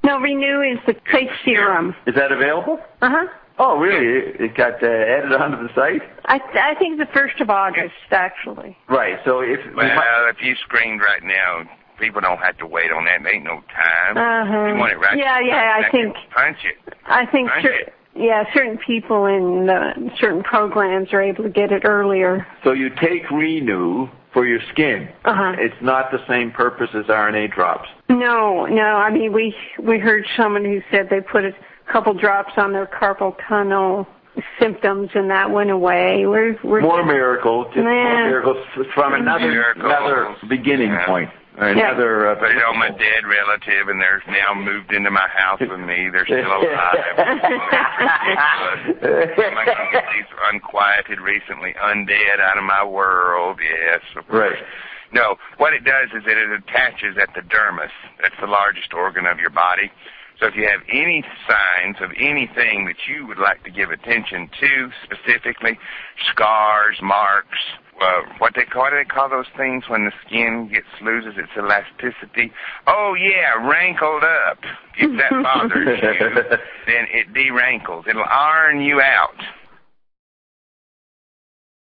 No, Renew is the face serum. Is that available? Uh-huh. Oh, really? It got added onto the site? I think the 1st of August, actually. Right, so if you screened right now, people don't have to wait on that. There ain't no time. Uh-huh. You want it right I think... Punch it. I think... certain people in certain programs are able to get it earlier. So you take Renew for your skin. Uh-huh. It's not the same purpose as RNA drops. No. I mean, we heard someone who said they put a couple drops on their carpal tunnel symptoms and that went away. More miracles from another beginning point. Another, but my dead relative, and they're now moved into my house with me. They're still alive. Am I going to get these unquieted recently undead out of my world? Yes. Right. No, what it does is that it attaches at the dermis. That's the largest organ of your body. So if you have any signs of anything that you would like to give attention to, specifically scars, marks, what do they call those things when the skin loses its elasticity? Oh, yeah, rankled up. If that bothers you, then it derankles. It'll iron you out.